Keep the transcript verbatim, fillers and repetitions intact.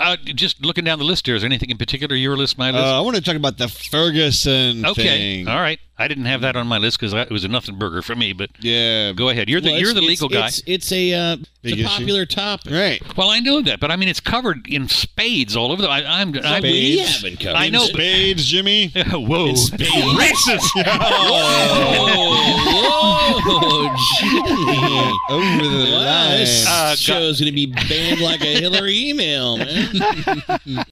uh, just looking down the list here, is there anything in particular your list, my list? Uh, I want to talk about the Ferguson okay. thing. All right. I didn't have that on my list because it was a nothing burger for me, but yeah. Go ahead. You're the well, you're the it's, legal guy. It's, it's a, uh, it's a issue. popular topic. Right. Well, I know that, but I mean, it's covered in spades all over the. I, I'm. I'm We Spades. haven't covered I know, it. but- Spades, Jimmy. Whoa. spades. Racist. Whoa, gee. Over the Wow, line. this Uh, show's going to be banned like a Hillary email, man.